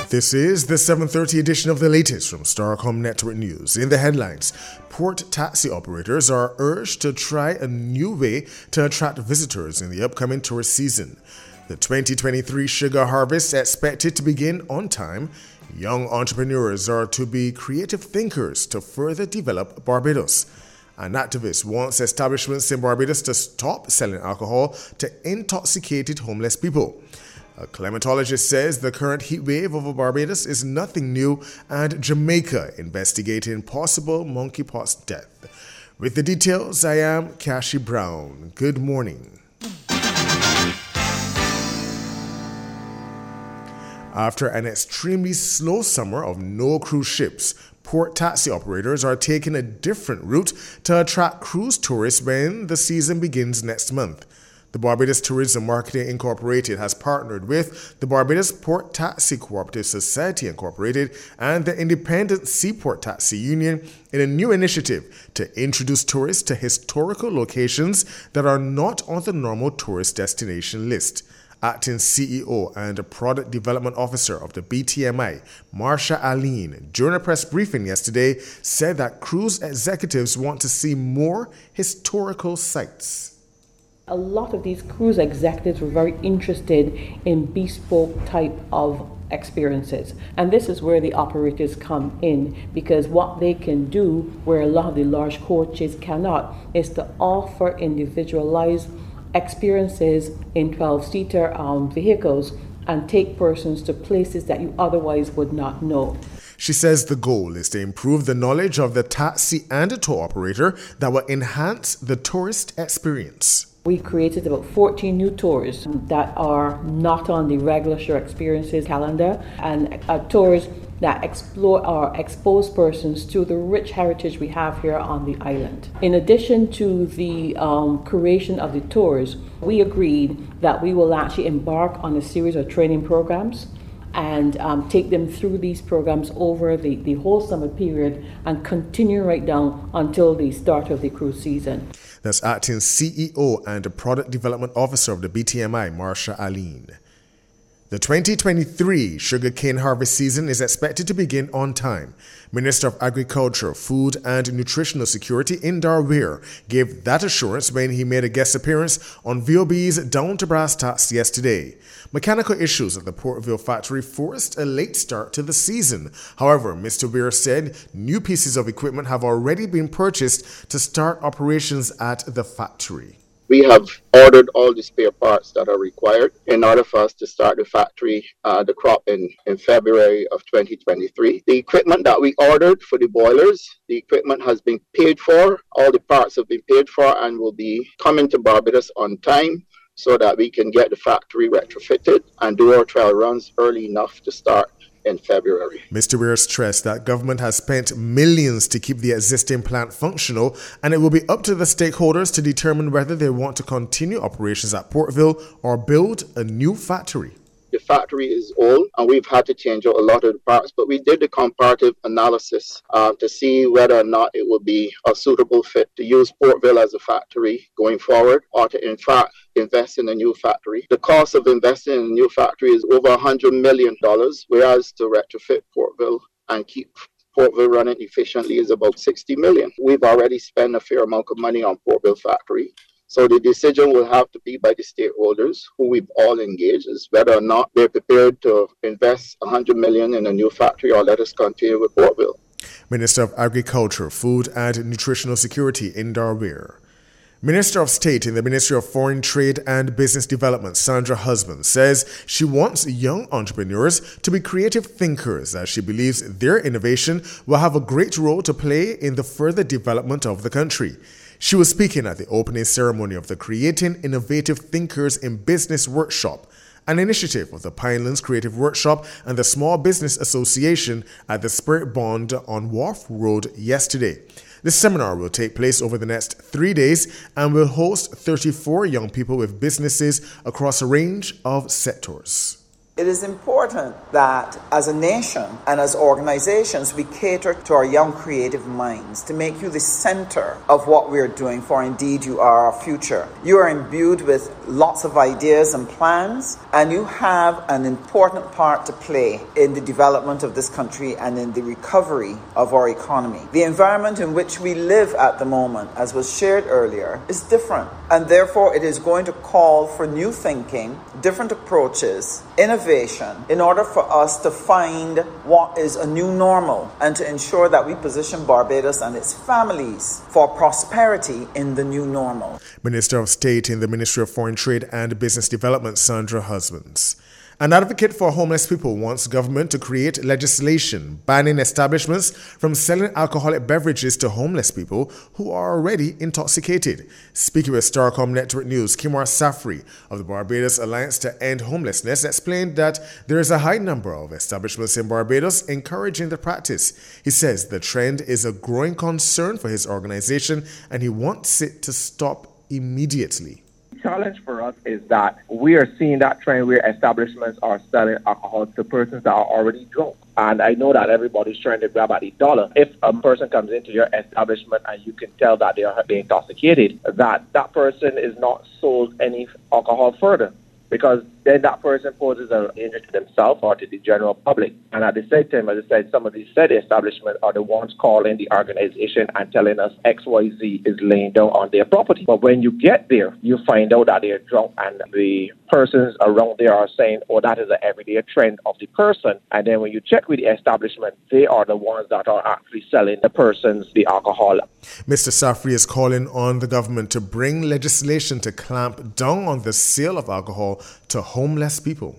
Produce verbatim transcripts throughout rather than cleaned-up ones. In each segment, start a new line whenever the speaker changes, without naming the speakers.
This is the seven thirty edition of the latest from Starcom Network News. In the headlines, port taxi operators are urged to try a new way to attract visitors in the upcoming tourist season. The twenty twenty-three sugar harvest expected to begin on time. Young entrepreneurs are to be creative thinkers to further develop Barbados. An activist wants establishments in Barbados to stop selling alcohol to intoxicated homeless people. A climatologist says the current heat wave over Barbados is nothing new, and Jamaica investigating possible monkeypox death. With the details, I am Kashi Brown. Good morning. After an extremely slow summer of no cruise ships, port taxi operators are taking a different route to attract cruise tourists when the season begins next month. The Barbados Tourism Marketing Incorporated has partnered with the Barbados Port Taxi Cooperative Society Incorporated and the Independent Seaport Taxi Union in a new initiative to introduce tourists to historical locations that are not on the normal tourist destination list. Acting C E O and Product Development Officer of the B T M I, Marsha Aline, during a press briefing yesterday, said that cruise executives want to see more historical sites.
A lot of these cruise executives were very interested in bespoke type of experiences. And this is where the operators come in, because what they can do, where a lot of the large coaches cannot, is to offer individualized experiences in twelve-seater um, vehicles and take persons to places that you otherwise would not know.
She says the goal is to improve the knowledge of the taxi and the tour operator that will enhance the tourist experience.
We created about fourteen new tours that are not on the regular Shore Experiences calendar, and uh, tours that explore or expose persons to the rich heritage we have here on the island. In addition to the um, creation of the tours, we agreed that we will actually embark on a series of training programs and um, take them through these programs over the, the whole summer period and continue right down until the start of the cruise season.
That's acting C E O and Product Development Officer of the B T M I, Marsha Aline. The twenty twenty-three sugarcane harvest season is expected to begin on time. Minister of Agriculture, Food and Nutritional Security Indar Weir gave that assurance when he made a guest appearance on V O B's Down to Brass Tacks yesterday. Mechanical issues at the Portville factory forced a late start to the season. However, Mister Weir said new pieces of equipment have already been purchased to start operations at the factory.
We have ordered all the spare parts that are required in order for us to start the factory, uh, the crop in, in February of twenty twenty-three. The equipment that we ordered for the boilers, the equipment has been paid for, all the parts have been paid for and will be coming to Barbados on time so that we can get the factory retrofitted and do our trial runs early enough to start in February.
Mister Weir stressed that government has spent millions to keep the existing plant functional, and it will be up to the stakeholders to determine whether they want to continue operations at Portville or build a new factory.
The factory is old and we've had to change out a lot of the parts, but we did the comparative analysis uh, to see whether or not it would be a suitable fit to use Portville as a factory going forward, or to in fact invest in a new factory. The cost of investing in a new factory is over one hundred million dollars, whereas to retrofit Portville and keep Portville running efficiently is about sixty million dollars. We've already spent a fair amount of money on Portville factory. So the decision will have to be by the stakeholders, who we've all engaged, is whether or not they're prepared to invest one hundred million dollars in a new factory or let us continue with Portville.
Minister of Agriculture, Food and Nutritional Security Indar Weir. Minister of State in the Ministry of Foreign Trade and Business Development, Sandra Husband, says she wants young entrepreneurs to be creative thinkers, as she believes their innovation will have a great role to play in the further development of the country. She was speaking at the opening ceremony of the Creating Innovative Thinkers in Business Workshop, an initiative of the Pinelands Creative Workshop and the Small Business Association at the Spirit Bond on Wharf Road yesterday. This seminar will take place over the next three days and will host thirty-four young people with businesses across a range of sectors.
It is important that as a nation and as organizations, we cater to our young creative minds to make you the center of what we're doing, for indeed you are our future. You are imbued with lots of ideas and plans, and you have an important part to play in the development of this country and in the recovery of our economy. The environment in which we live at the moment, as was shared earlier, is different, and therefore it is going to call for new thinking, different approaches, innovation, in order for us to find what is a new normal and to ensure that we position Barbados and its families for prosperity in the new normal.
Minister of State in the Ministry of Foreign Trade and Business Development, Sandra Husbands. An advocate for homeless people wants government to create legislation banning establishments from selling alcoholic beverages to homeless people who are already intoxicated. Speaking with Starcom Network News, Kimar Safri of the Barbados Alliance to End Homelessness explained that there is a high number of establishments in Barbados encouraging the practice. He says the trend is a growing concern for his organization and he wants it to stop immediately.
Challenge for us is that we are seeing that trend where establishments are selling alcohol to persons that are already drunk. And I know that everybody's trying to grab at the dollar. If a person comes into your establishment and you can tell that they are intoxicated, that that person is not sold any alcohol further, because then that person poses a danger to themselves or to the general public. And at the same time, as I said, some of these said establishments are the ones calling the organization and telling us X Y Z is laying down on their property. But when you get there, you find out that they're drunk and the persons around there are saying, oh, that is an everyday trend of the person. And then when you check with the establishment, they are the ones that are actually selling the persons the alcohol.
Mister Safri is calling on the government to bring legislation to clamp down on the sale of alcohol to homeless people.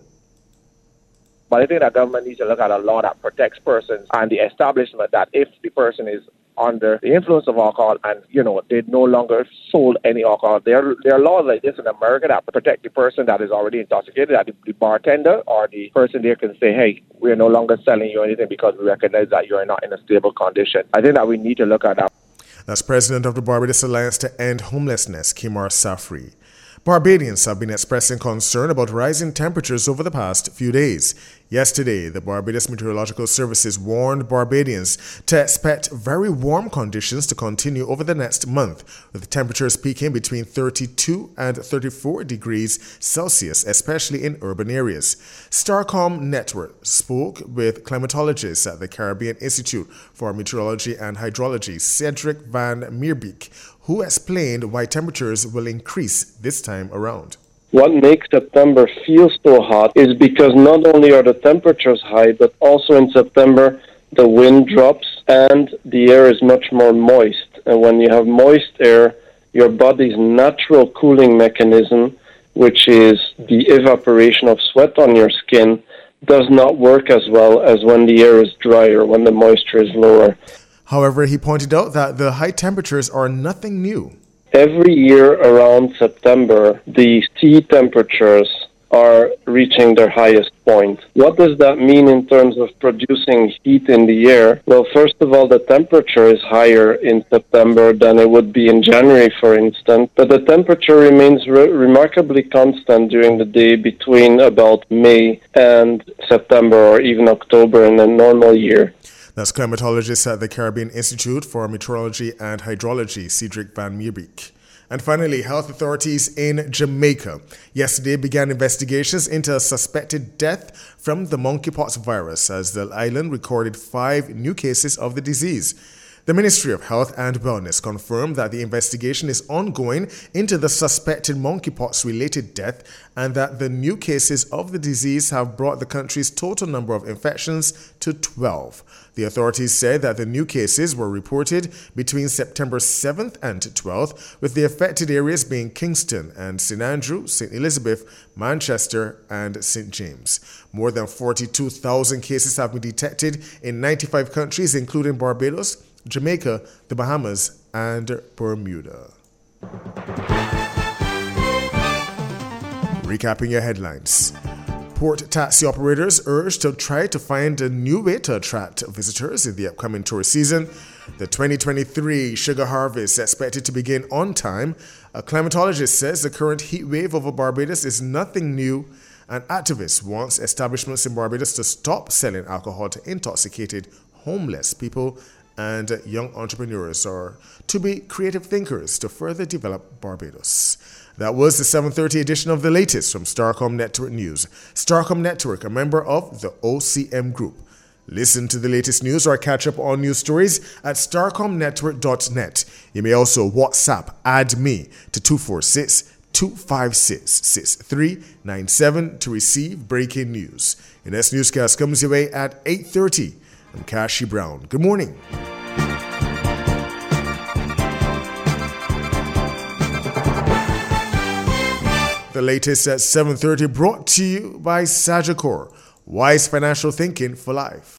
But I think that government needs to look at a law that protects persons and the establishment, that if the person is under the influence of alcohol and, you know, they no longer sold any alcohol, there, there are laws like this in America that protect the person that is already intoxicated, that the, the bartender or the person there can say, hey, we are no longer selling you anything because we recognize that you are not in a stable condition. I think that we need to look at that.
That's President of the Barbados Alliance to End Homelessness, Kimar Safri. Barbadians have been expressing concern about rising temperatures over the past few days. Yesterday, the Barbados Meteorological Services warned Barbadians to expect very warm conditions to continue over the next month, with temperatures peaking between thirty-two and thirty-four degrees Celsius, especially in urban areas. Starcom Network spoke with climatologists at the Caribbean Institute for Meteorology and Hydrology, Cedric Van Meerbeek, who explained why temperatures will increase this time around.
What makes September feel so hot is because not only are the temperatures high, but also in September the wind drops and the air is much more moist. And when you have moist air, your body's natural cooling mechanism, which is the evaporation of sweat on your skin, does not work as well as when the air is drier, when the moisture is lower.
However, he pointed out that the high temperatures are nothing new.
Every year around September, the sea temperatures are reaching their highest point. What does that mean in terms of producing heat in the air? Well, first of all, the temperature is higher in September than it would be in January, for instance, but the temperature remains re- remarkably constant during the day between about May and September or even October in a normal year.
That's climatologist at the Caribbean Institute for Meteorology and Hydrology, Cedric Van Meerbeek. And finally, health authorities in Jamaica yesterday began investigations into a suspected death from the monkeypox virus as the island recorded five new cases of the disease. The Ministry of Health and Wellness confirmed that the investigation is ongoing into the suspected monkeypox-related death and that the new cases of the disease have brought the country's total number of infections to twelve. The authorities said that the new cases were reported between September seventh and twelfth, with the affected areas being Kingston and Saint Andrew, Saint Elizabeth, Manchester, and Saint James. More than forty-two thousand cases have been detected in ninety-five countries, including Barbados, Jamaica, the Bahamas, and Bermuda. Recapping your headlines. Port taxi operators urged to try to find a new way to attract visitors in the upcoming tourist season. The twenty twenty-three sugar harvest is expected to begin on time. A climatologist says the current heat wave over Barbados is nothing new. An activist wants establishments in Barbados to stop selling alcohol to intoxicated homeless people, and young entrepreneurs are to be creative thinkers to further develop Barbados. That was the seven thirty edition of the latest from Starcom Network News. Starcom Network, a member of the O C M Group. Listen to the latest news or catch up on news stories at starcom network dot net. You may also WhatsApp add me to two four six, two five six, six three nine seven to receive breaking news. Your next newscast comes your way at eight thirty. I'm Kashi Brown. Good morning. The latest at seven thirty brought to you by Sagicor. Wise financial thinking for life.